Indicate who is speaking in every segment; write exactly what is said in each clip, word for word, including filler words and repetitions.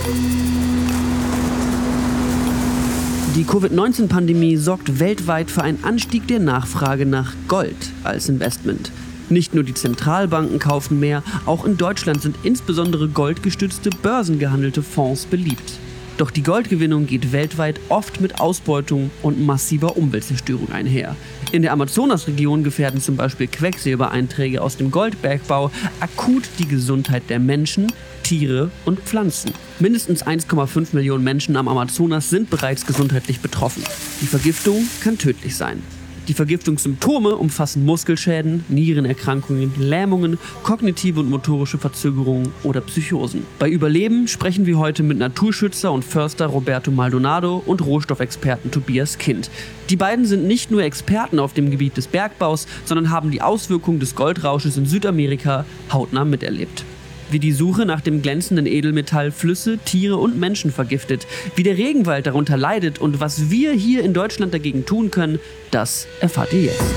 Speaker 1: Die Covid neunzehn Pandemie sorgt weltweit für einen Anstieg der Nachfrage nach Gold als Investment. Nicht nur die Zentralbanken kaufen mehr, auch in Deutschland sind insbesondere goldgestützte börsengehandelte Fonds beliebt. Doch die Goldgewinnung geht weltweit oft mit Ausbeutung und massiver Umweltzerstörung einher. In der Amazonasregion gefährden zum Beispiel Quecksilbereinträge aus dem Goldbergbau akut die Gesundheit der Menschen, Tiere und Pflanzen. Mindestens eins Komma fünf Millionen Menschen am Amazonas sind bereits gesundheitlich betroffen. Die Vergiftung kann tödlich sein. Die Vergiftungssymptome umfassen Muskelschäden, Nierenerkrankungen, Lähmungen, kognitive und motorische Verzögerungen oder Psychosen. Bei Überleben sprechen wir heute mit Naturschützer und Förster Roberto Maldonado und Rohstoffexperten Tobias Kind. Die beiden sind nicht nur Experten auf dem Gebiet des Bergbaus, sondern haben die Auswirkungen des Goldrausches in Südamerika hautnah miterlebt. Wie die Suche nach dem glänzenden Edelmetall Flüsse, Tiere und Menschen vergiftet, wie der Regenwald darunter leidet und was wir hier in Deutschland dagegen tun können, das erfahrt ihr jetzt.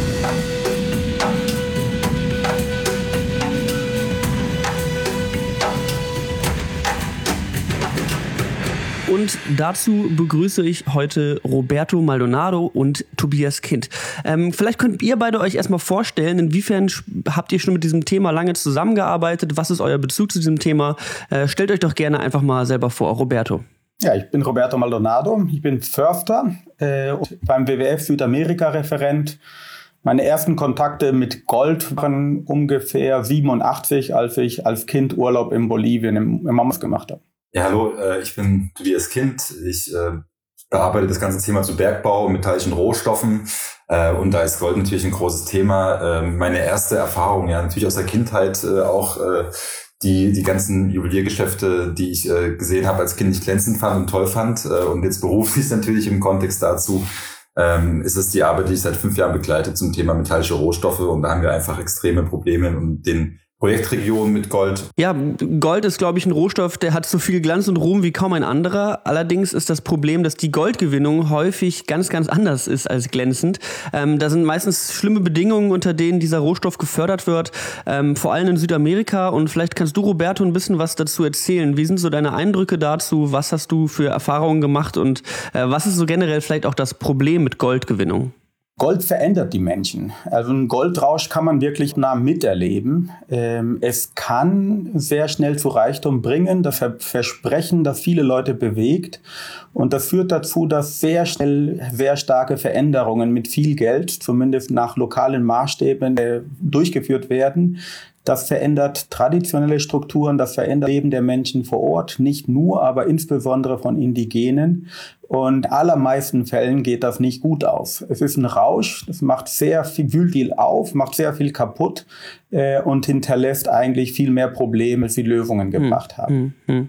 Speaker 1: Und dazu begrüße ich heute Roberto Maldonado und Tobias Kind. Ähm, vielleicht könnt ihr beide euch erstmal vorstellen, inwiefern habt ihr schon mit diesem Thema lange zusammengearbeitet? Was ist euer Bezug zu diesem Thema? Äh, stellt euch doch gerne einfach mal selber vor. Roberto.
Speaker 2: Ja, ich bin Roberto Maldonado. Ich bin Förster äh, beim W W F Südamerika-Referent. Meine ersten Kontakte mit Gold waren ungefähr siebenundachtzig, als ich als Kind Urlaub in Bolivien im, im Amazonas gemacht habe.
Speaker 3: Ja, hallo, äh, ich bin Tobias Kind. Ich äh, bearbeite das ganze Thema zu Bergbau und metallischen Rohstoffen. Äh, und da ist Gold natürlich ein großes Thema. Äh, meine erste Erfahrung, ja, natürlich aus der Kindheit äh, auch äh, die die ganzen Juweliergeschäfte, die ich äh, gesehen habe als Kind, nicht glänzend fand und toll fand. Äh, und jetzt beruflich natürlich im Kontext dazu ähm, ist es die Arbeit, die ich seit fünf Jahren begleite zum Thema metallische Rohstoffe. Und da haben wir einfach extreme Probleme und den Projektregion mit Gold.
Speaker 1: Ja, Gold ist, glaube ich, ein Rohstoff, der hat so viel Glanz und Ruhm wie kaum ein anderer. Allerdings ist das Problem, dass die Goldgewinnung häufig ganz, ganz anders ist als glänzend. Ähm, da sind meistens schlimme Bedingungen, unter denen dieser Rohstoff gefördert wird, ähm, vor allem in Südamerika. Und vielleicht kannst du, Roberto, ein bisschen was dazu erzählen. Wie sind so deine Eindrücke dazu? Was hast du für Erfahrungen gemacht? Und äh, was ist so generell vielleicht auch das Problem mit Goldgewinnung?
Speaker 2: Gold verändert die Menschen. Also einen Goldrausch kann man wirklich nah miterleben. Ähm, es kann sehr schnell zu Reichtum bringen, das Versprechen, das viele Leute bewegt. Und das führt dazu, dass sehr schnell sehr starke Veränderungen mit viel Geld, zumindest nach lokalen Maßstäben, äh, durchgeführt werden. Das verändert traditionelle Strukturen, das verändert Leben der Menschen vor Ort, nicht nur, aber insbesondere von Indigenen. Und in allermeisten Fällen geht das nicht gut aus. Es ist ein Rausch, es macht sehr viel, wühlt viel auf, macht sehr viel kaputt äh, und hinterlässt eigentlich viel mehr Probleme, als die Lösungen gebracht haben.
Speaker 1: Mhm.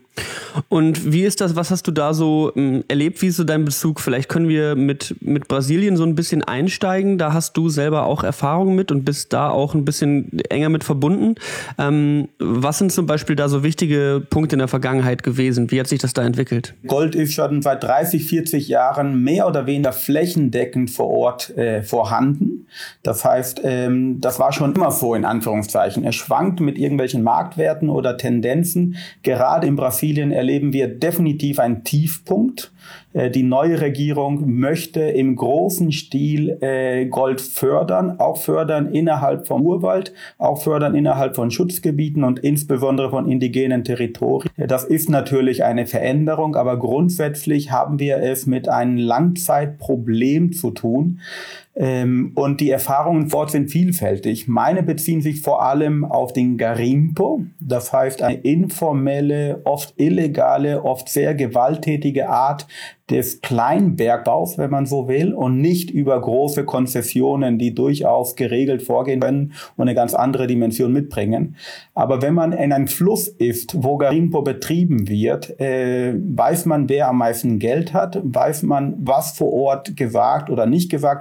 Speaker 1: Und wie ist das, was hast du da so ähm, erlebt? Wie ist so dein Bezug? Vielleicht können wir mit, mit Brasilien so ein bisschen einsteigen. Da hast du selber auch Erfahrungen mit und bist da auch ein bisschen enger mit verbunden. Ähm, was sind zum Beispiel da so wichtige Punkte in der Vergangenheit gewesen? Wie hat sich das da entwickelt?
Speaker 2: Gold ist schon seit dreißig, vierzig Jahren mehr oder weniger flächendeckend vor Ort äh, vorhanden. Das heißt, ähm, das war schon immer so in Anführungszeichen. Es schwankt mit irgendwelchen Marktwerten oder Tendenzen. Gerade in Brasilien erleben wir definitiv einen Tiefpunkt. Äh, die neue Regierung möchte im großen Stil äh, Gold fördern, auch fördern innerhalb vom Urwald, auch fördern innerhalb von Schutzgebieten und insbesondere von indigenen Territorien. Das ist natürlich eine Veränderung, aber grundsätzlich haben wir es mit einem Langzeitproblem zu tun. Ähm, und die Erfahrungen dort sind vielfältig. Meine beziehen sich vor allem auf den Garimpo, das heißt eine informelle, oft illegale, oft sehr gewalttätige Art des Kleinbergbaus, wenn man so will, und nicht über große Konzessionen, die durchaus geregelt vorgehen können und eine ganz andere Dimension mitbringen. Aber wenn man in einem Fluss ist, wo Garimpo betrieben wird, äh, weiß man, wer am meisten Geld hat, weiß man, was vor Ort gewagt oder nicht gewagt werden kann.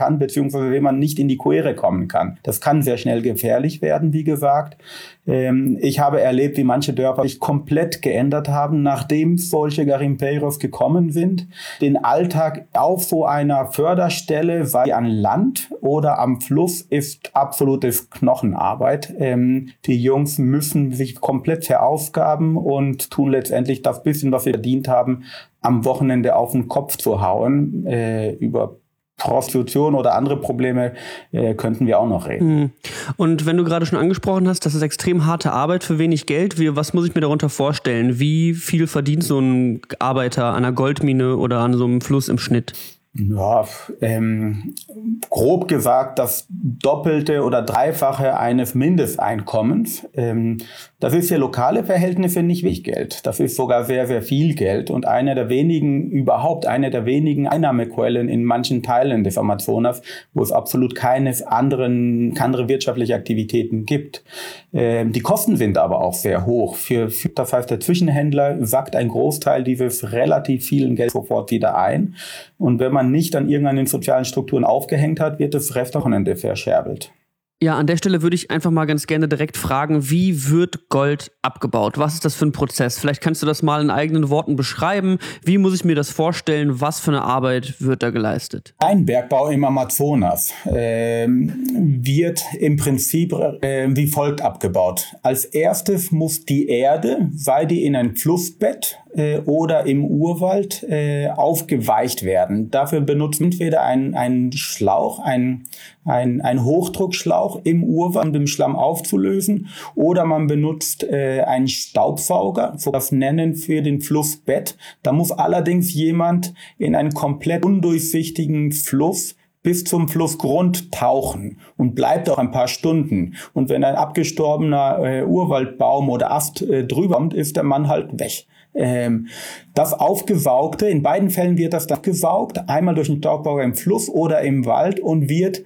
Speaker 2: kann, beziehungsweise wenn man nicht in die Quere kommen kann. Das kann sehr schnell gefährlich werden, wie gesagt. Ähm, ich habe erlebt, wie manche Dörfer sich komplett geändert haben, nachdem solche Garimpeiros gekommen sind. Den Alltag auf so einer Förderstelle, sei an Land oder am Fluss, ist absolutes Knochenarbeit. Ähm, die Jungs müssen sich komplett verausgaben und tun letztendlich das bisschen, was sie verdient haben, am Wochenende auf den Kopf zu hauen. Äh, über Prostitution oder andere Probleme äh, könnten wir auch noch reden.
Speaker 1: Und wenn du gerade schon angesprochen hast, das ist extrem harte Arbeit für wenig Geld. Wie, was muss ich mir darunter vorstellen? Wie viel verdient so ein Arbeiter an einer Goldmine oder an so einem Fluss im Schnitt?
Speaker 2: Ja, ähm, grob gesagt das Doppelte oder Dreifache eines Mindesteinkommens. Ähm, das ist für lokale Verhältnisse nicht wenig Geld. Das ist sogar sehr, sehr viel Geld und eine der wenigen, überhaupt eine der wenigen Einnahmequellen in manchen Teilen des Amazonas, wo es absolut keine anderen, keine andere wirtschaftliche Aktivitäten gibt. Ähm, die Kosten sind aber auch sehr hoch. Für, für, das heißt, der Zwischenhändler sackt einen Großteil dieses relativ vielen Geld sofort wieder ein. Und wenn man nicht an irgendeinen sozialen Strukturen aufgehängt hat, wird das Restwochenende verscherbelt.
Speaker 1: Ja, an der Stelle würde ich einfach mal ganz gerne direkt fragen, wie wird Gold abgebaut? Was ist das für ein Prozess? Vielleicht kannst du das mal in eigenen Worten beschreiben. Wie muss ich mir das vorstellen? Was für eine Arbeit wird da geleistet?
Speaker 2: Ein Bergbau im Amazonas äh, wird im Prinzip äh, wie folgt abgebaut. Als erstes muss die Erde, sei die in ein Flussbett äh, oder im Urwald, äh, aufgeweicht werden. Dafür benutzt entweder ein, ein Schlauch, ein, ein, ein Hochdruckschlauch im Urwald, um den Schlamm aufzulösen, oder man benutzt äh, einen Staubsauger, so das Nennen für den Flussbett. Da muss allerdings jemand in einen komplett undurchsichtigen Fluss bis zum Flussgrund tauchen und bleibt auch ein paar Stunden. Und wenn ein abgestorbener äh, Urwaldbaum oder Ast äh, drüber kommt, ist der Mann halt weg. Ähm, das Aufgesaugte, in beiden Fällen wird das dann gesaugt, einmal durch den Staubsauger im Fluss oder im Wald und wird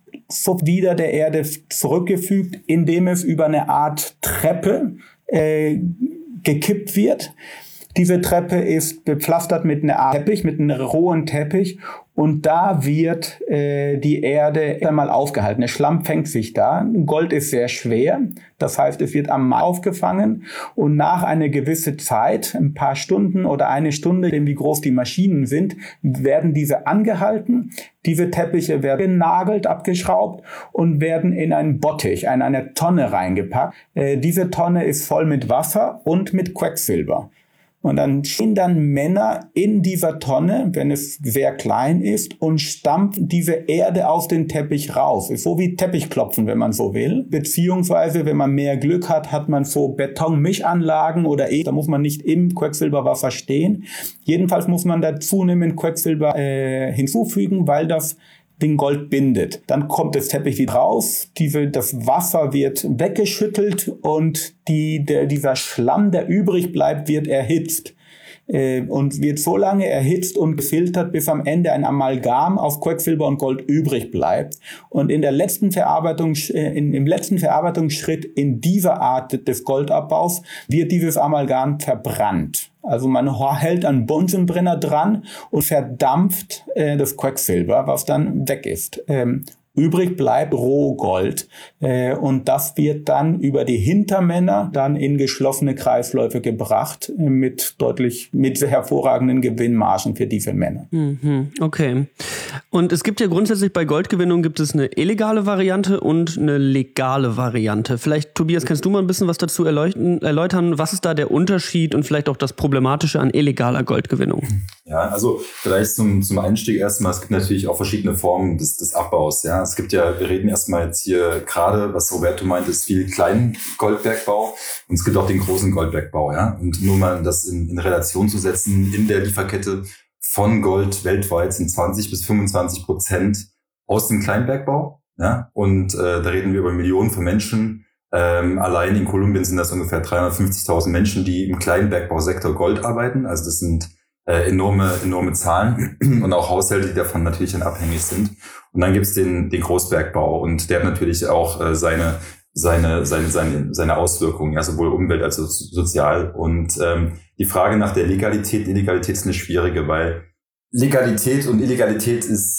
Speaker 2: so wieder der Erde zurückgefügt, indem es über eine Art Treppe äh, gekippt wird. Diese Treppe ist bepflastert mit einer Art Teppich, mit einem rohen Teppich, und da wird äh, die Erde einmal aufgehalten. Der Schlamm fängt sich da. Gold ist sehr schwer, das heißt, es wird am Mai aufgefangen und nach einer gewissen Zeit, ein paar Stunden oder eine Stunde, wie groß die Maschinen sind, werden diese angehalten. Diese Teppiche werden genagelt, abgeschraubt und werden in einen Bottich, in eine Tonne reingepackt. Äh, diese Tonne ist voll mit Wasser und mit Quecksilber. Und dann stehen dann Männer in dieser Tonne, wenn es sehr klein ist, und stampfen diese Erde aus dem Teppich raus. Ist so wie Teppichklopfen, wenn man so will. Beziehungsweise, wenn man mehr Glück hat, hat man so Betonmischanlagen oder eh, da muss man nicht im Quecksilberwasser stehen. Jedenfalls muss man da zunehmend Quecksilber äh, hinzufügen, weil das den Gold bindet. Dann kommt das Teppich wieder raus, diese, das Wasser wird weggeschüttelt und die, der, dieser Schlamm, der übrig bleibt, wird erhitzt. Äh, und wird so lange erhitzt und gefiltert, bis am Ende ein Amalgam aus Quecksilber und Gold übrig bleibt. Und in der letzten Verarbeitung, äh, in, im letzten Verarbeitungsschritt in dieser Art des Goldabbaus wird dieses Amalgam verbrannt. Also man hält einen Bunsenbrenner dran und verdampft äh, das Quecksilber, was dann weg ist. Ähm, Übrig bleibt Rohgold äh, und das wird dann über die Hintermänner dann in geschlossene Kreisläufe gebracht äh, mit deutlich, mit hervorragenden Gewinnmargen für diese Männer.
Speaker 1: Mhm, okay. Und es gibt ja grundsätzlich bei Goldgewinnung gibt es eine illegale Variante und eine legale Variante. Vielleicht, Tobias, kannst du mal ein bisschen was dazu erläutern, erläutern? Was ist da der Unterschied und vielleicht auch das Problematische an illegaler Goldgewinnung?
Speaker 3: Ja, also vielleicht zum, zum Einstieg erstmal, es gibt natürlich auch verschiedene Formen des, des Abbaus, ja. Es gibt ja, wir reden erstmal jetzt hier gerade, was Roberto meint, ist viel kleinen Goldbergbau und es gibt auch den großen Goldbergbau, ja. Und nur mal das in, in Relation zu setzen, in der Lieferkette von Gold weltweit sind zwanzig bis fünfundzwanzig Prozent aus dem Kleinbergbau, ja. Und äh, da reden wir über Millionen von Menschen. Ähm, allein in Kolumbien sind das ungefähr dreihundertfünfzigtausend Menschen, die im Kleinbergbausektor Gold arbeiten. Also das sind Äh, enorme, enorme Zahlen und auch Haushalte, die davon natürlich dann abhängig sind. Und dann gibt's den, den Großbergbau und der hat natürlich auch äh, seine, seine, seine, seine, seine Auswirkungen, ja, sowohl Umwelt als auch sozial. Und ähm, die Frage nach der Legalität, Illegalität ist eine schwierige, weil Legalität und Illegalität ist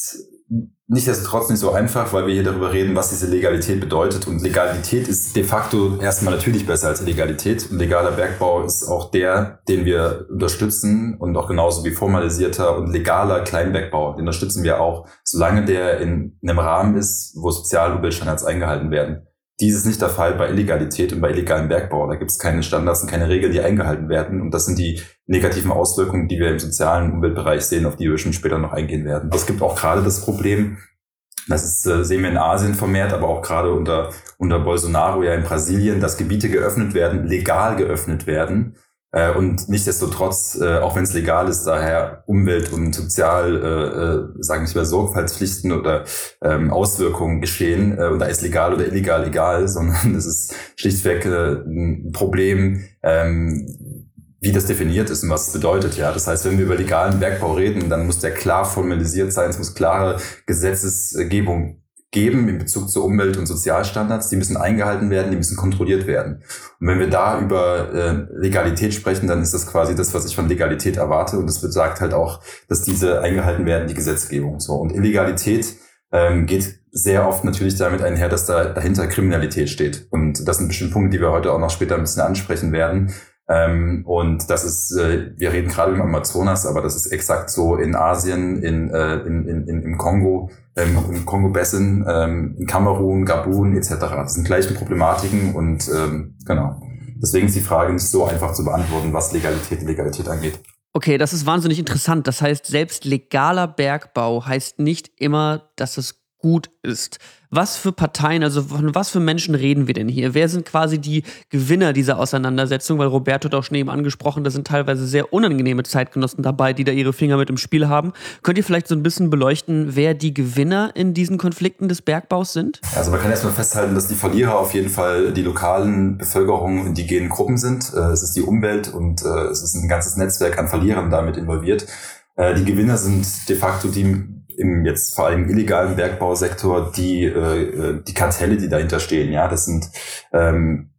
Speaker 3: nichtsdestotrotz nicht so einfach, weil wir hier darüber reden, was diese Legalität bedeutet. Und Legalität ist de facto erstmal natürlich besser als Illegalität. Und legaler Bergbau ist auch der, den wir unterstützen und auch genauso wie formalisierter und legaler Kleinbergbau. Den unterstützen wir auch, solange der in einem Rahmen ist, wo Sozial- und Umweltstandards eingehalten werden. Dies ist nicht der Fall bei Illegalität und bei illegalem Bergbau. Da gibt es keine Standards und keine Regeln, die eingehalten werden. Und das sind die negativen Auswirkungen, die wir im sozialen Umweltbereich sehen, auf die wir schon später noch eingehen werden. Es gibt auch gerade das Problem, das ist, äh, sehen wir in Asien vermehrt, aber auch gerade unter, unter Bolsonaro ja in Brasilien, dass Gebiete geöffnet werden, legal geöffnet werden. Äh, und nichtsdestotrotz, äh, auch wenn es legal ist, daher Umwelt- und Sozial, äh, äh, sagen wir mal, Sorgfaltspflichten oder ähm, Auswirkungen geschehen. Äh, und da ist legal oder illegal egal, sondern es ist schlichtweg äh, ein Problem, ähm, wie das definiert ist und was es bedeutet. Ja, das heißt, wenn wir über legalen Bergbau reden, dann muss der klar formalisiert sein. Es muss klare Gesetzesgebung geben in Bezug zu Umwelt- und Sozialstandards. Die müssen eingehalten werden, die müssen kontrolliert werden. Und wenn wir da über äh, Legalität sprechen, dann ist das quasi das, was ich von Legalität erwarte. Und das besagt halt auch, dass diese eingehalten werden, die Gesetzgebung. So. Und Illegalität ähm, geht sehr oft natürlich damit einher, dass da dahinter Kriminalität steht. Und das sind bestimmt Punkte, die wir heute auch noch später ein bisschen ansprechen werden. Ähm, und das ist, äh, wir reden gerade im Amazonas, aber das ist exakt so in Asien, in, äh, in, in, in im Kongo, ähm, im Kongo-Basin, ähm, in Kamerun, Gabun et cetera. Das sind gleiche Problematiken und ähm, genau. Deswegen ist die Frage nicht so einfach zu beantworten, was Legalität und Illegalität angeht.
Speaker 1: Okay, das ist wahnsinnig interessant. Das heißt, selbst legaler Bergbau heißt nicht immer, dass es gut ist. Was für Parteien, also von was für Menschen reden wir denn hier? Wer sind quasi die Gewinner dieser Auseinandersetzung? Weil Roberto hat auch schon eben angesprochen, da sind teilweise sehr unangenehme Zeitgenossen dabei, die da ihre Finger mit im Spiel haben. Könnt ihr vielleicht so ein bisschen beleuchten, wer die Gewinner in diesen Konflikten des Bergbaus sind?
Speaker 3: Also man kann erstmal festhalten, dass die Verlierer auf jeden Fall die lokalen Bevölkerungen, indigenen Gruppen sind. Es ist die Umwelt und es ist ein ganzes Netzwerk an Verlierern damit involviert. Die Gewinner sind de facto die im jetzt vor allem illegalen Bergbausektor die äh, die Kartelle, die dahinter stehen. Ja, das sind ähm,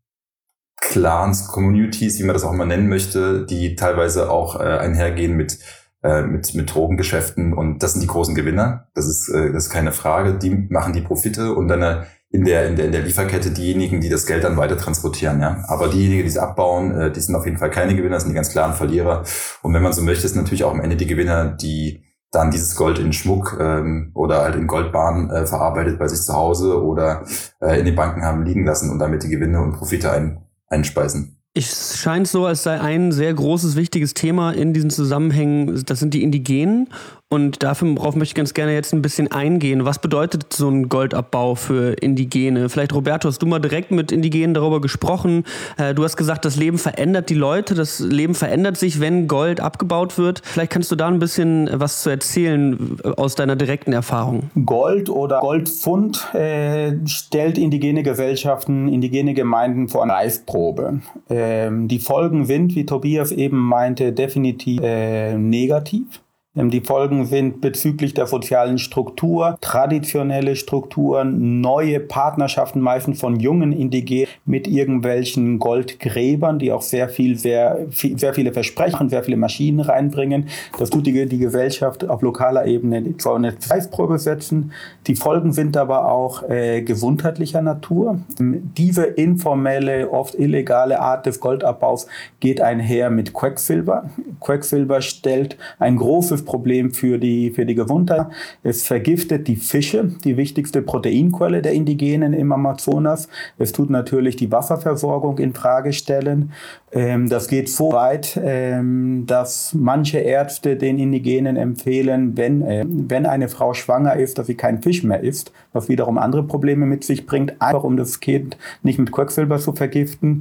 Speaker 3: Clans, Communities, wie man das auch immer nennen möchte, die teilweise auch äh, einhergehen mit äh, mit mit Drogengeschäften und das sind die großen Gewinner. Das ist äh, das ist keine Frage. Die machen die Profite und dann äh, in der in der in der Lieferkette diejenigen, die das Geld dann weiter transportieren. Ja, aber diejenigen, die es abbauen, äh, die sind auf jeden Fall keine Gewinner, das sind die ganz klaren Verlierer. Und wenn man so möchte, ist natürlich auch am Ende die Gewinner, die dann dieses Gold in Schmuck ähm, oder halt in Goldbahnen äh, verarbeitet bei sich zu Hause oder äh, in den Banken haben liegen lassen und damit die Gewinne und Profite ein, einspeisen.
Speaker 1: Es scheint so, als sei ein sehr großes, wichtiges Thema in diesen Zusammenhängen, das sind die Indigenen. Und darauf möchte ich ganz gerne jetzt ein bisschen eingehen. Was bedeutet so ein Goldabbau für Indigene? Vielleicht, Roberto, hast du mal direkt mit Indigenen darüber gesprochen. Du hast gesagt, das Leben verändert die Leute, das Leben verändert sich, wenn Gold abgebaut wird. Vielleicht kannst du da ein bisschen was zu erzählen aus deiner direkten Erfahrung.
Speaker 2: Gold oder Goldfund äh, stellt indigene Gesellschaften, indigene Gemeinden vor eine Reifprobe. Ähm, die Folgen sind, wie Tobias eben meinte, definitiv äh, negativ. Die Folgen sind bezüglich der sozialen Struktur, traditionelle Strukturen, neue Partnerschaften, meistens von jungen Indigenen mit irgendwelchen Goldgräbern, die auch sehr viel, sehr, viel, sehr viele Versprechen, sehr viele Maschinen reinbringen. Das tut die, die Gesellschaft auf lokaler Ebene vor eine Preisprobe setzen. Die Folgen sind aber auch äh, gesundheitlicher Natur. Diese informelle, oft illegale Art des Goldabbaus geht einher mit Quecksilber. Quecksilber stellt ein großes Problem für die, für die Gesundheit. Es vergiftet die Fische, die wichtigste Proteinquelle der Indigenen im Amazonas. Es tut natürlich die Wasserversorgung in Frage stellen. Ähm, das geht so weit, ähm, dass manche Ärzte den Indigenen empfehlen, wenn, äh, wenn eine Frau schwanger ist, dass sie kein Fisch mehr isst, was wiederum andere Probleme mit sich bringt, einfach um das Kind nicht mit Quecksilber zu vergiften.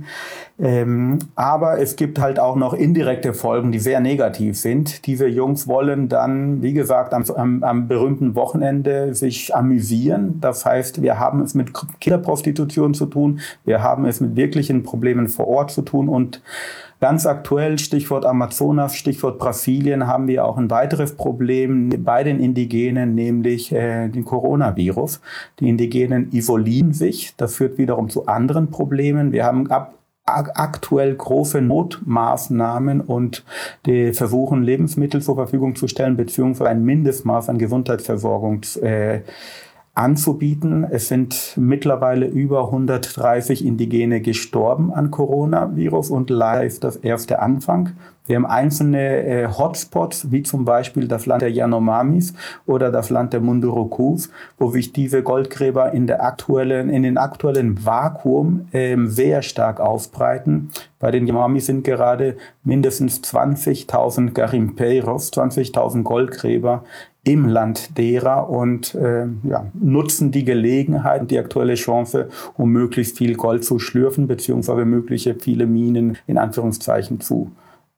Speaker 2: Ähm, aber es gibt halt auch noch indirekte Folgen, die sehr negativ sind. Diese Jungs wollen dann, wie gesagt, am, am, am berühmten Wochenende sich amüsieren. Das heißt, wir haben es mit Kinderprostitution zu tun, wir haben es mit wirklichen Problemen vor Ort zu tun und ganz aktuell, Stichwort Amazonas, Stichwort Brasilien, haben wir auch ein weiteres Problem bei den Indigenen, nämlich äh, den Coronavirus. Die Indigenen isolieren sich, das führt wiederum zu anderen Problemen. Wir haben ab aktuell große Notmaßnahmen und die versuchen, Lebensmittel zur Verfügung zu stellen, beziehungsweise ein Mindestmaß an Gesundheitsversorgung äh, anzubieten. Es sind mittlerweile über hundertdreißig Indigene gestorben an Coronavirus und leider ist das erst der Anfang. Wir haben einzelne äh, Hotspots, wie zum Beispiel das Land der Yanomamis oder das Land der Mundurukus, wo sich diese Goldgräber in der aktuellen, in den aktuellen Vakuum ähm, sehr stark ausbreiten. Bei den Yanomamis sind gerade mindestens zwanzigtausend Garimpeiros, zwanzigtausend Goldgräber im Land derer und äh, ja, nutzen die Gelegenheit und die aktuelle Chance, um möglichst viel Gold zu schlürfen, beziehungsweise mögliche viele Minen in Anführungszeichen zu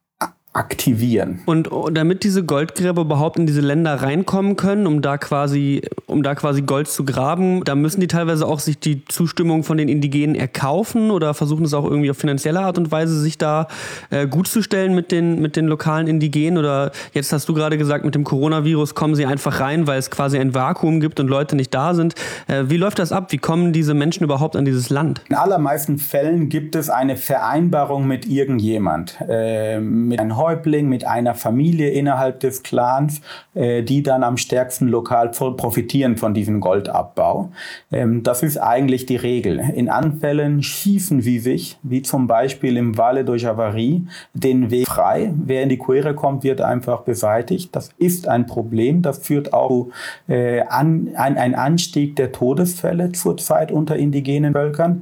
Speaker 2: aktivieren.
Speaker 1: Und damit diese Goldgräber überhaupt in diese Länder reinkommen können, um da quasi, um da quasi Gold zu graben, da müssen die teilweise auch sich die Zustimmung von den Indigenen erkaufen oder versuchen es auch irgendwie auf finanzielle Art und Weise, sich da äh, gut zu stellen mit den, mit den lokalen Indigenen. Oder jetzt hast du gerade gesagt, mit dem Coronavirus kommen sie einfach rein, weil es quasi ein Vakuum gibt und Leute nicht da sind. Äh, wie läuft das ab? Wie kommen diese Menschen überhaupt an dieses Land?
Speaker 2: In allermeisten Fällen gibt es eine Vereinbarung mit irgendjemand, äh, mit einem Häuptling, mit einer Familie innerhalb des Clans, äh, die dann am stärksten lokal profitieren von diesem Goldabbau. Ähm, das ist eigentlich die Regel. In anderen Fällen schießen sie sich, wie zum Beispiel im Valle do Javari, den Weg frei. Wer in die Quere kommt, wird einfach beseitigt. Das ist ein Problem. Das führt auch äh, an ein, ein Anstieg der Todesfälle zurzeit unter indigenen Völkern.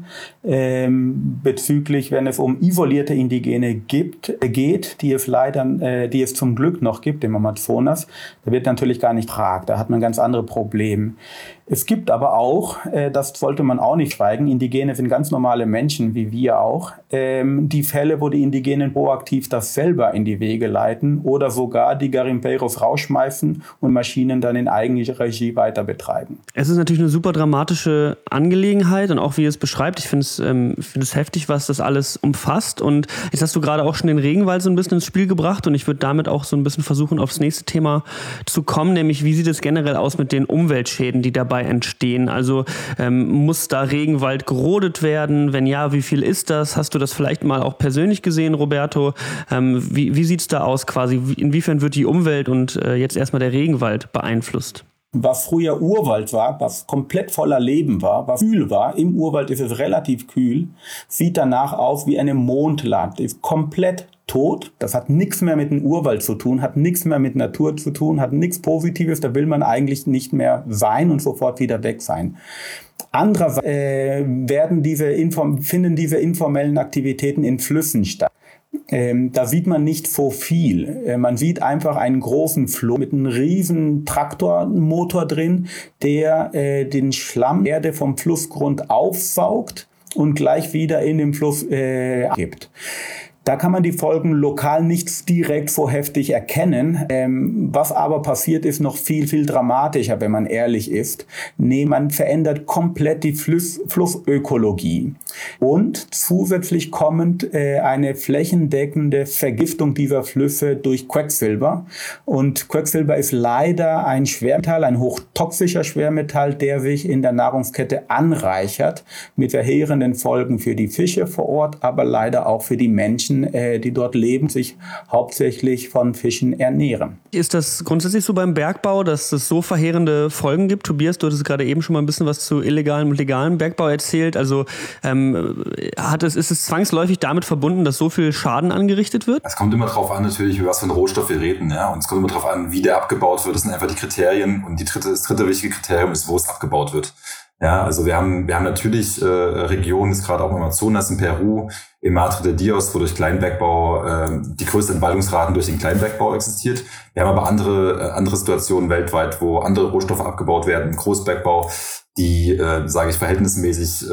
Speaker 2: Ähm, bezüglich, wenn es um isolierte Indigene gibt, äh, geht, die es leider, äh, die es zum Glück noch gibt im Amazonas, da wird natürlich gar nicht gefragt. Da hat man ganz andere Probleme. Es gibt aber auch, äh, das sollte man auch nicht schweigen, Indigene sind ganz normale Menschen, wie wir auch, ähm, die Fälle, wo die Indigenen proaktiv das selber in die Wege leiten oder sogar die Garimpeiros rausschmeißen und Maschinen dann in eigener Regie weiter betreiben.
Speaker 1: Es ist natürlich eine super dramatische Angelegenheit und auch wie ihr es beschreibt, ich finde es, ähm, finde es heftig, was das alles umfasst. Und jetzt hast du gerade auch schon den Regenwald so ein bisschen ins Spiel gebracht und ich würde damit auch so ein bisschen versuchen, aufs nächste Thema zu kommen, nämlich wie sieht es generell aus mit den Umweltschäden, die dabei entstehen? Also ähm, muss da Regenwald gerodet werden? Wenn ja, wie viel ist das? Hast du das vielleicht mal auch persönlich gesehen, Roberto? Ähm, wie wie sieht es da aus quasi? Inwiefern wird die Umwelt und äh, jetzt erstmal der Regenwald beeinflusst?
Speaker 2: Was früher Urwald war, was komplett voller Leben war, was kühl war, im Urwald ist es relativ kühl, sieht danach aus wie eine Mondlandschaft, ist komplett tot. Das hat nichts mehr mit dem Urwald zu tun, hat nichts mehr mit Natur zu tun, hat nichts Positives, da will man eigentlich nicht mehr sein und sofort wieder weg sein. Andererseits äh, werden diese Inform- finden diese informellen Aktivitäten in Flüssen statt. Ähm, da sieht man nicht so viel. Äh, man sieht einfach einen großen Fluss mit einem riesen Traktormotor drin, der äh, den Schlamm Erde vom Flussgrund aufsaugt und gleich wieder in den Fluss äh, gibt. Da kann man die Folgen lokal nicht direkt so heftig erkennen. Ähm, was aber passiert, ist noch viel, viel dramatischer, wenn man ehrlich ist. Nee, man verändert komplett die Fluss, Flussökologie. Und zusätzlich kommt äh, eine flächendeckende Vergiftung dieser Flüsse durch Quecksilber. Und Quecksilber ist leider ein Schwermetall, ein hochtoxischer Schwermetall, der sich in der Nahrungskette anreichert, mit verheerenden Folgen für die Fische vor Ort, aber leider auch für die Menschen, die dort leben, sich hauptsächlich von Fischen ernähren.
Speaker 1: Ist das grundsätzlich so beim Bergbau, dass es so verheerende Folgen gibt? Tobias, du hattest gerade eben schon mal ein bisschen was zu illegalem und legalem Bergbau erzählt. Also ähm, hat es, ist es zwangsläufig damit verbunden, dass so viel Schaden angerichtet wird?
Speaker 3: Es kommt immer darauf an, natürlich, über was für einen Rohstoff wir reden. Ja? Und es kommt immer darauf an, wie der abgebaut wird. Das sind einfach die Kriterien. Und die dritte, das dritte wichtige Kriterium ist, wo es abgebaut wird. Ja, also wir haben, wir haben natürlich äh, Regionen, ist gerade auch im Amazonas, in Peru, in Madre de Dios, wo durch Kleinbergbau äh, die größten Entwaldungsraten durch den Kleinbergbau existiert. Wir haben aber andere äh, andere Situationen weltweit, wo andere Rohstoffe abgebaut werden, im Großbergbau, die, äh, sage ich, verhältnismäßig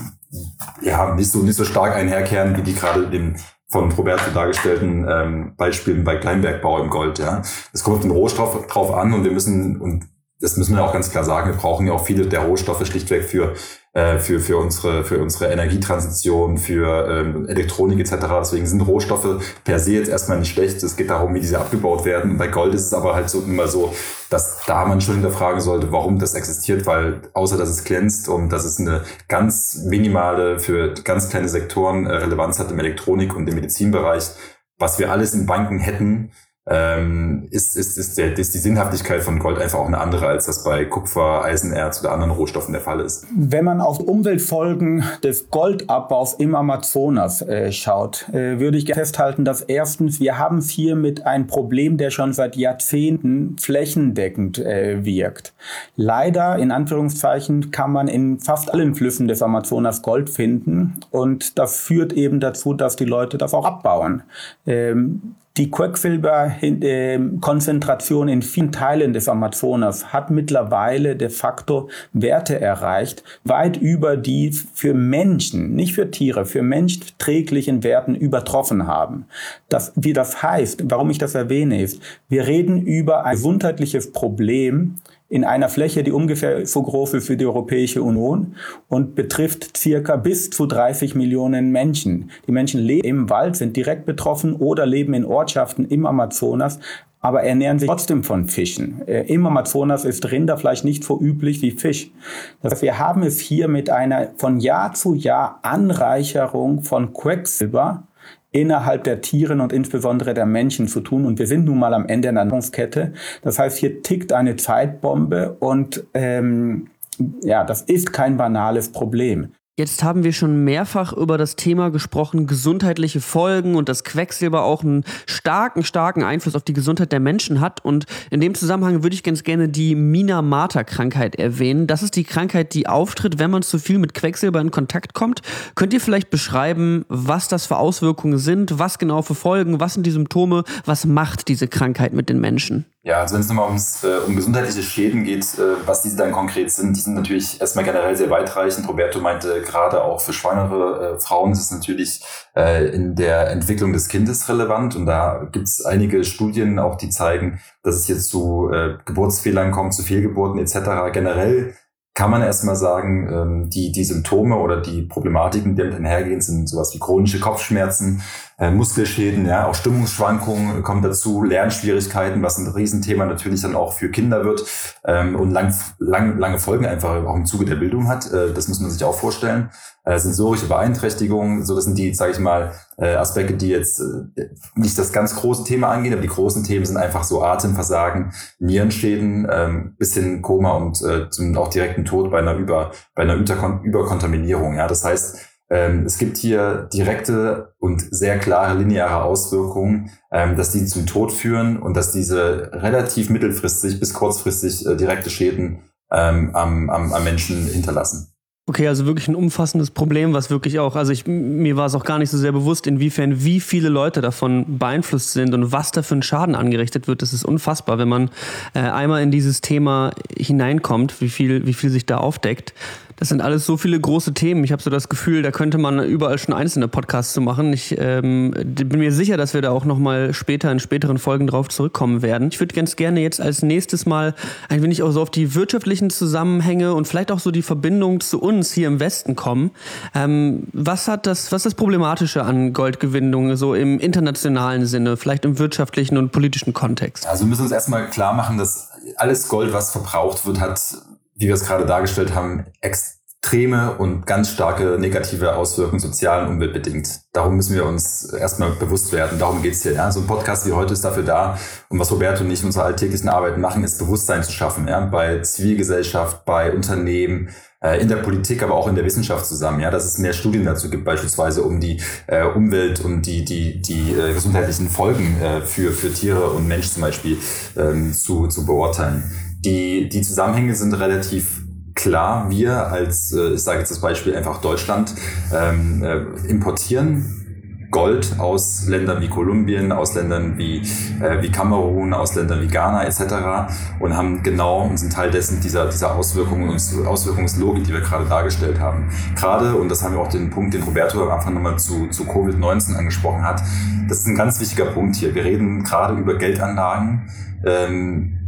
Speaker 3: äh, ja nicht so nicht so stark einherkehren, wie die gerade dem von Roberto dargestellten ähm, Beispielen bei Kleinbergbau im Gold. Ja, es kommt auf den Rohstoff drauf an und wir müssen und das müssen wir auch ganz klar sagen, wir brauchen ja auch viele der Rohstoffe schlichtweg für äh, für für unsere für unsere Energietransition, für ähm, Elektronik et cetera. Deswegen sind Rohstoffe per se jetzt erstmal nicht schlecht. Es geht darum, wie diese abgebaut werden. Und bei Gold ist es aber halt so immer so, dass da man schon hinterfragen sollte, warum das existiert, weil außer dass es glänzt und dass es eine ganz minimale, für ganz kleine Sektoren äh, Relevanz hat im Elektronik- und im Medizinbereich, was wir alles in Banken hätten, ähm, ist, ist, ist, der, ist die Sinnhaftigkeit von Gold einfach auch eine andere, als das bei Kupfer, Eisenerz oder anderen Rohstoffen der Fall ist.
Speaker 2: Wenn man auf Umweltfolgen des Goldabbaus im Amazonas äh, schaut, äh, würde ich festhalten, dass erstens, wir haben hier mit einem Problem, der schon seit Jahrzehnten flächendeckend äh, wirkt. Leider, in Anführungszeichen, kann man in fast allen Flüssen des Amazonas Gold finden und das führt eben dazu, dass die Leute das auch abbauen. Ähm, Die Quecksilberkonzentration in vielen Teilen des Amazonas hat mittlerweile de facto Werte erreicht, weit über die für Menschen, nicht für Tiere, für Menschen träglichen Werten übertroffen haben. Das, wie das heißt, warum ich das erwähne, ist, wir reden über ein gesundheitliches Problem in einer Fläche, die ungefähr so groß ist wie die Europäische Union und betrifft circa bis zu dreißig Millionen Menschen. Die Menschen leben im Wald, sind direkt betroffen oder leben in Ortschaften im Amazonas, aber ernähren sich trotzdem von Fischen. Im Amazonas ist Rinderfleisch nicht so üblich wie Fisch. Das heißt, wir haben es hier mit einer von Jahr zu Jahr Anreicherung von Quecksilber innerhalb der Tiere und insbesondere der Menschen zu tun. Und wir sind nun mal am Ende einer Nahrungskette. Das heißt, hier tickt eine Zeitbombe und ähm, ja, das ist kein banales Problem.
Speaker 1: Jetzt haben wir schon mehrfach über das Thema gesprochen, gesundheitliche Folgen und dass Quecksilber auch einen starken, starken Einfluss auf die Gesundheit der Menschen hat. Und in dem Zusammenhang würde ich ganz gerne die Minamata-Krankheit erwähnen. Das ist die Krankheit, die auftritt, wenn man zu viel mit Quecksilber in Kontakt kommt. Könnt ihr vielleicht beschreiben, was das für Auswirkungen sind, was genau für Folgen, was sind die Symptome, was macht diese Krankheit mit den Menschen?
Speaker 3: Ja, also wenn es nochmal ums, äh, um gesundheitliche Schäden geht, äh, was diese dann konkret sind, die sind natürlich erstmal generell sehr weitreichend. Roberto meinte, gerade auch für schwangere äh, Frauen ist es natürlich äh, in der Entwicklung des Kindes relevant. Und da gibt es einige Studien auch, die zeigen, dass es jetzt zu äh, Geburtsfehlern kommt, zu Fehlgeburten et cetera. Generell kann man erstmal sagen, ähm, die, die Symptome oder die Problematiken, die damit einhergehen, sind sowas wie chronische Kopfschmerzen, äh, Muskelschäden, ja, auch Stimmungsschwankungen kommen dazu, Lernschwierigkeiten, was ein Riesenthema natürlich dann auch für Kinder wird ähm, und lang, lang, lange Folgen einfach auch im Zuge der Bildung hat. Äh, das muss man sich auch vorstellen. Äh, sensorische Beeinträchtigungen, so das sind die, sage ich mal, äh, Aspekte, die jetzt äh, nicht das ganz große Thema angehen, aber die großen Themen sind einfach so Atemversagen, Nierenschäden, ähm, bis hin Koma und äh, zum auch direkten Tod bei einer Über, bei einer Überkon- Überkontaminierung. Ja, das heißt, ähm, es gibt hier direkte und sehr klare lineare Auswirkungen, ähm, dass die zum Tod führen und dass diese relativ mittelfristig bis kurzfristig äh, direkte Schäden ähm, am, am, am Menschen hinterlassen.
Speaker 1: Okay, also wirklich ein umfassendes Problem, was wirklich auch, also ich, mir war es auch gar nicht so sehr bewusst, inwiefern, wie viele Leute davon beeinflusst sind und was da für ein Schaden angerichtet wird. Das ist unfassbar, wenn man äh, einmal in dieses Thema hineinkommt, wie viel, wie viel sich da aufdeckt. Das sind alles so viele große Themen. Ich habe so das Gefühl, da könnte man überall schon einzelne Podcasts zu machen. Ich ähm, bin mir sicher, dass wir da auch noch mal später in späteren Folgen drauf zurückkommen werden. Ich würde ganz gerne jetzt als nächstes mal ein wenig auch so auf die wirtschaftlichen Zusammenhänge und vielleicht auch so die Verbindung zu uns hier im Westen kommen. Ähm, was hat das, was ist das Problematische an Goldgewinnung so im internationalen Sinne, vielleicht im wirtschaftlichen und politischen Kontext?
Speaker 3: Also wir müssen uns erstmal klar machen, dass alles Gold, was verbraucht wird, hat, wie wir es gerade dargestellt haben, extreme und ganz starke negative Auswirkungen sozial und umweltbedingt. Darum müssen wir uns erstmal bewusst werden. Darum geht's hier. Ja? So ein Podcast wie heute ist dafür da. Und was Roberto und ich in unserer alltäglichen Arbeit machen, ist Bewusstsein zu schaffen. Ja? Bei Zivilgesellschaft, bei Unternehmen, äh, in der Politik, aber auch in der Wissenschaft zusammen. Ja? Dass es mehr Studien dazu gibt, beispielsweise um die äh, Umwelt und die die die äh, gesundheitlichen Folgen äh, für für Tiere und Mensch zum Beispiel ähm, zu zu beurteilen. Die, die Zusammenhänge sind relativ klar. Wir als, äh, ich sage jetzt das Beispiel einfach Deutschland, ähm, äh, importieren Gold aus Ländern wie Kolumbien, aus Ländern wie, äh, wie Kamerun, aus Ländern wie Ghana et cetera und haben genau und sind Teil dessen dieser, dieser Auswirkungen und Auswirkungslogik, die wir gerade dargestellt haben. Gerade, und das haben wir auch den Punkt, den Roberto am Anfang nochmal zu, zu Covid neunzehn angesprochen hat, das ist ein ganz wichtiger Punkt hier. Wir reden gerade über Geldanlagen, ähm,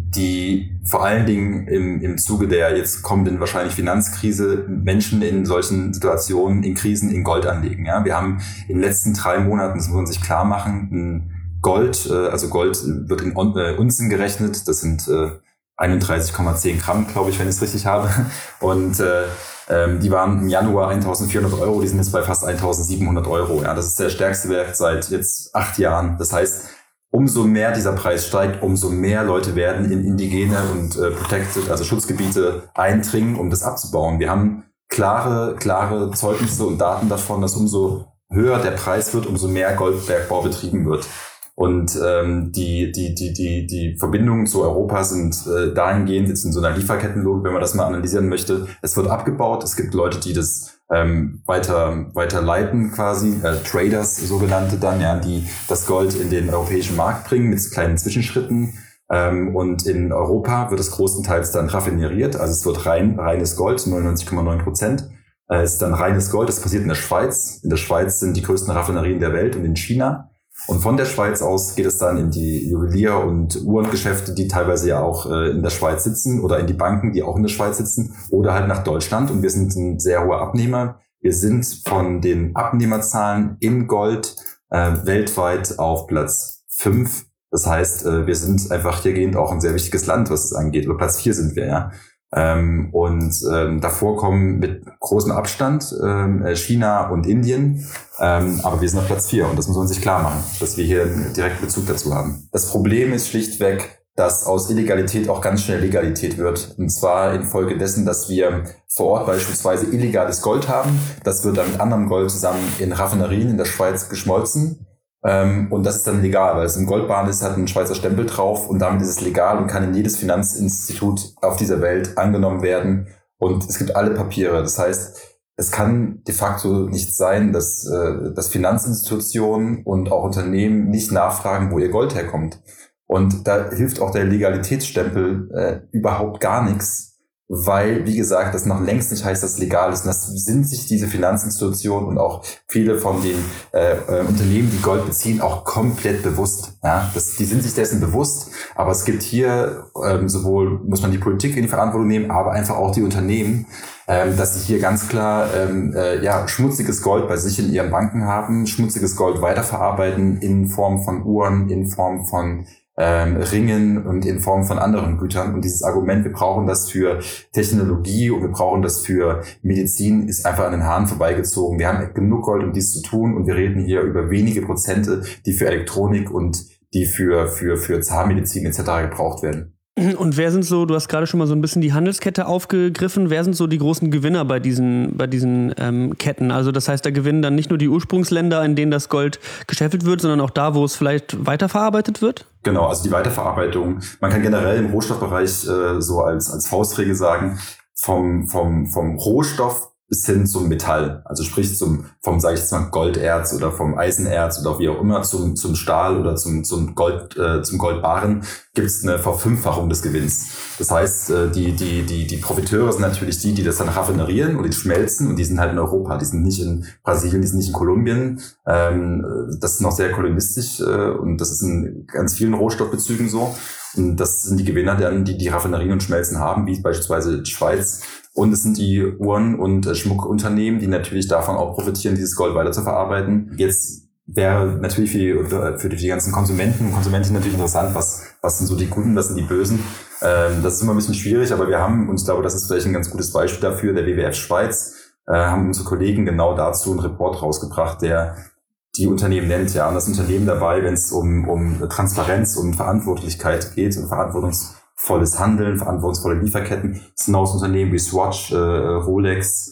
Speaker 3: die vor allen Dingen im, im Zuge der jetzt kommenden wahrscheinlich Finanzkrise Menschen in solchen Situationen, in Krisen, in Gold anlegen. Ja, wir haben in den letzten drei Monaten, das muss man sich klar machen, ein Gold, also Gold wird in Unzen gerechnet, das sind einunddreißig Komma zehn Gramm, glaube ich, wenn ich es richtig habe. Und äh, ähm, die waren im Januar eintausendvierhundert Euro, die sind jetzt bei fast eintausendsiebenhundert Euro. Ja, das ist der stärkste Wert seit jetzt acht Jahren. Das heißt, umso mehr dieser Preis steigt, umso mehr Leute werden in indigene und äh, protected, also Schutzgebiete eindringen, um das abzubauen. Wir haben klare, klare Zeugnisse und Daten davon, dass umso höher der Preis wird, umso mehr Goldbergbau betrieben wird. Und ähm, die die die die die Verbindungen zu Europa sind äh, dahingehend jetzt in so einer Lieferkettenlogik, wenn man das mal analysieren möchte. Es wird abgebaut. Es gibt Leute, die das ähm, weiter weiter leiten, quasi äh, Traders sogenannte dann, ja, die das Gold in den europäischen Markt bringen mit kleinen Zwischenschritten. Ähm, und in Europa wird es großenteils dann raffineriert. Also es wird rein reines Gold, neunundneunzig Komma neun Prozent. Äh, es ist dann reines Gold. Das passiert in der Schweiz. In der Schweiz sind die größten Raffinerien der Welt und in China. Und von der Schweiz aus geht es dann in die Juwelier- und Uhrengeschäfte, die teilweise ja auch äh, in der Schweiz sitzen, oder in die Banken, die auch in der Schweiz sitzen, oder halt nach Deutschland. Und wir sind ein sehr hoher Abnehmer. Wir sind von den Abnehmerzahlen in Gold äh, weltweit auf Platz fünf. Das heißt, äh, wir sind einfach hiergehend auch ein sehr wichtiges Land, was es angeht. Oder Platz vier sind wir, ja. Ähm, und ähm, davor kommen mit großem Abstand ähm, China und Indien, ähm, aber wir sind auf Platz vier und das muss man sich klar machen, dass wir hier einen direkten Bezug dazu haben. Das Problem ist schlichtweg, dass aus Illegalität auch ganz schnell Legalität wird, und zwar infolge dessen, dass wir vor Ort beispielsweise illegales Gold haben. Das wird dann mit anderem Gold zusammen in Raffinerien in der Schweiz geschmolzen. Ähm, und das ist dann legal, weil es im Goldbahn ist, hat ein Schweizer Stempel drauf und damit ist es legal und kann in jedes Finanzinstitut auf dieser Welt angenommen werden und es gibt alle Papiere. Das heißt, es kann de facto nicht sein, dass, äh, dass Finanzinstitutionen und auch Unternehmen nicht nachfragen, wo ihr Gold herkommt. Und da hilft auch der Legalitätsstempel äh, überhaupt gar nichts, weil, wie gesagt, das noch längst nicht heißt, dass es legal ist. Und das sind sich diese Finanzinstitutionen und auch viele von den äh, äh, Unternehmen, die Gold beziehen, auch komplett bewusst. Ja, das, die sind sich dessen bewusst. Aber es gibt hier ähm, sowohl, muss man die Politik in die Verantwortung nehmen, aber einfach auch die Unternehmen, ähm, dass sie hier ganz klar ähm, äh, ja schmutziges Gold bei sich in ihren Banken haben, schmutziges Gold weiterverarbeiten in Form von Uhren, in Form von Ähm, Ringen und in Form von anderen Gütern. Und dieses Argument, wir brauchen das für Technologie und wir brauchen das für Medizin, ist einfach an den Haaren vorbeigezogen. Wir haben genug Gold, um dies zu tun, und wir reden hier über wenige Prozente, die für Elektronik und die für für für Zahnmedizin et cetera gebraucht werden.
Speaker 1: Und wer sind so, du hast gerade schon mal so ein bisschen die Handelskette aufgegriffen, wer sind so die großen Gewinner bei diesen, bei diesen ähm, Ketten? Also das heißt, da gewinnen dann nicht nur die Ursprungsländer, in denen das Gold gescheffelt wird, sondern auch da, wo es vielleicht weiterverarbeitet wird?
Speaker 3: Genau, also die Weiterverarbeitung. Man kann generell im Rohstoffbereich äh, so als als Faustregel sagen, vom vom vom Rohstoff bis hin zum Metall, also sprich zum vom sage ich jetzt mal Golderz oder vom Eisenerz oder wie auch immer zum zum Stahl oder zum zum Gold äh, zum Goldbarren gibt es eine Verfünffachung des Gewinns. Das heißt, äh, die die die die Profiteure sind natürlich die, die das dann raffinerieren und die schmelzen, und die sind halt in Europa, die sind nicht in Brasilien, die sind nicht in Kolumbien. Ähm, das ist noch sehr kolonistisch äh, und das ist in ganz vielen Rohstoffbezügen so. Und das sind die Gewinner, die die Raffinerien und Schmelzen haben, wie beispielsweise die Schweiz. Und es sind die Uhren- und äh, Schmuckunternehmen, die natürlich davon auch profitieren, dieses Gold weiter zu verarbeiten. Jetzt wäre natürlich für die, für die ganzen Konsumenten und Konsumentinnen natürlich interessant, was, was sind so die Guten, was sind die Bösen. Ähm, das ist immer ein bisschen schwierig, aber wir haben, und ich glaube, das ist vielleicht ein ganz gutes Beispiel dafür, der W W F Schweiz, äh, haben unsere Kollegen genau dazu einen Report rausgebracht, der die Unternehmen nennt, ja. Und das Unternehmen dabei, wenn es um, um Transparenz und Verantwortlichkeit geht und verantwortungsvolles Handeln, verantwortungsvolle Lieferketten, sind auch Unternehmen wie Swatch, äh, Rolex,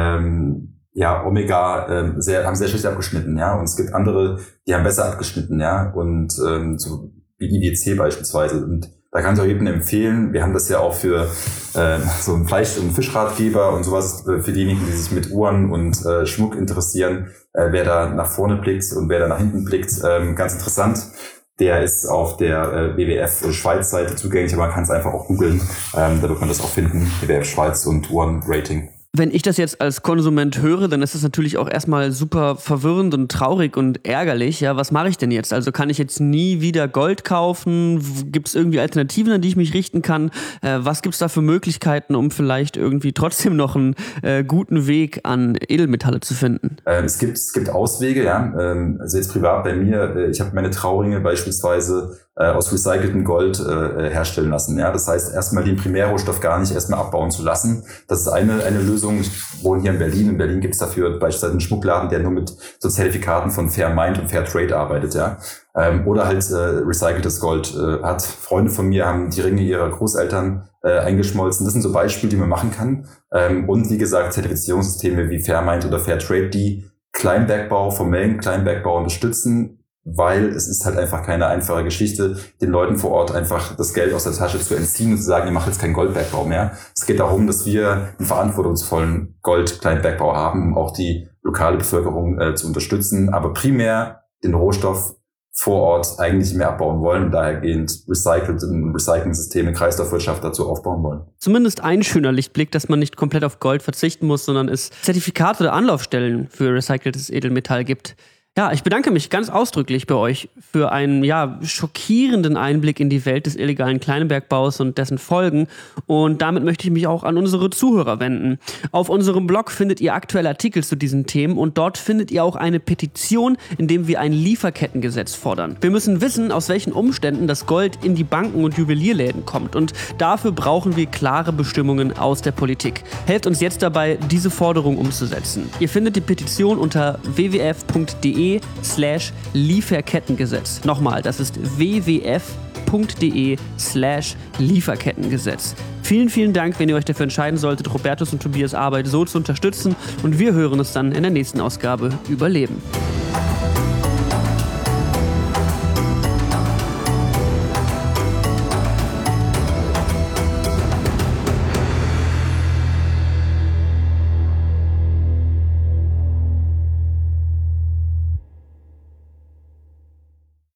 Speaker 3: ähm, ja, Omega, äh, sehr, haben sehr schlecht abgeschnitten, ja. Und es gibt andere, die haben besser abgeschnitten, ja. Und ähm, so wie I W C beispielsweise. Und da kann ich auch jedem empfehlen, wir haben das ja auch für äh, so einen Fleisch- und Fischratgeber und sowas, äh, für diejenigen, die sich mit Uhren und äh, Schmuck interessieren, äh, wer da nach vorne blickt und wer da nach hinten blickt, äh, ganz interessant. Der ist auf der äh, W W F-Schweiz-Seite zugänglich, aber man kann es einfach auch googeln, ähm, da wird man das auch finden, W W F Schweiz und Uhrenrating.
Speaker 1: Wenn ich das jetzt als Konsument höre, dann ist das natürlich auch erstmal super verwirrend und traurig und ärgerlich. Ja, was mache ich denn jetzt? Also kann ich jetzt nie wieder Gold kaufen? Gibt es irgendwie Alternativen, an die ich mich richten kann? Äh, was gibt es da für Möglichkeiten, um vielleicht irgendwie trotzdem noch einen äh, guten Weg an Edelmetalle zu finden?
Speaker 3: Ähm, es gibt es gibt Auswege, ja. Ähm, also jetzt privat bei mir, äh, ich habe meine Trauringe beispielsweise äh, aus recyceltem Gold äh, herstellen lassen. Ja, das heißt, erstmal den Primärrohstoff gar nicht erstmal abbauen zu lassen. Das ist eine eine Lösung. Ich wohne hier in Berlin. In Berlin gibt es dafür beispielsweise einen Schmuckladen, der nur mit so Zertifikaten von Fair Mind und Fair Trade arbeitet, ja. Ähm, oder halt äh, recyceltes Gold äh, hat. Freunde von mir haben die Ringe ihrer Großeltern äh, eingeschmolzen. Das sind so Beispiele, die man machen kann. Ähm, und wie gesagt, Zertifizierungssysteme wie Fair Mind oder Fair Trade, die Kleinbergbau, formellen Kleinbergbau unterstützen, weil es ist halt einfach keine einfache Geschichte, den Leuten vor Ort einfach das Geld aus der Tasche zu entziehen und zu sagen, ihr macht jetzt keinen Goldbergbau mehr. Es geht darum, dass wir einen verantwortungsvollen Gold-Kleinbergbau haben, um auch die lokale Bevölkerung äh, zu unterstützen, aber primär den Rohstoff vor Ort eigentlich mehr abbauen wollen und dahergehend recycelt und Recycling-Systeme, Kreislaufwirtschaft dazu aufbauen wollen.
Speaker 1: Zumindest ein schöner Lichtblick, dass man nicht komplett auf Gold verzichten muss, sondern es Zertifikate oder Anlaufstellen für recyceltes Edelmetall gibt. Ja, ich bedanke mich ganz ausdrücklich bei euch für einen ja, schockierenden Einblick in die Welt des illegalen Kleinbergbaus und dessen Folgen. Und damit möchte ich mich auch an unsere Zuhörer wenden. Auf unserem Blog findet ihr aktuelle Artikel zu diesen Themen und dort findet ihr auch eine Petition, in dem wir ein Lieferkettengesetz fordern. Wir müssen wissen, aus welchen Umständen das Gold in die Banken und Juwelierläden kommt. Und dafür brauchen wir klare Bestimmungen aus der Politik. Helft uns jetzt dabei, diese Forderung umzusetzen. Ihr findet die Petition unter w w f punkt d e slash Lieferkettengesetz. Nochmal, das ist w w f punkt d e slash Lieferkettengesetz. Vielen, vielen Dank, wenn ihr euch dafür entscheiden solltet, Robertus und Tobias Arbeit so zu unterstützen. Und wir hören uns dann in der nächsten Ausgabe Überleben.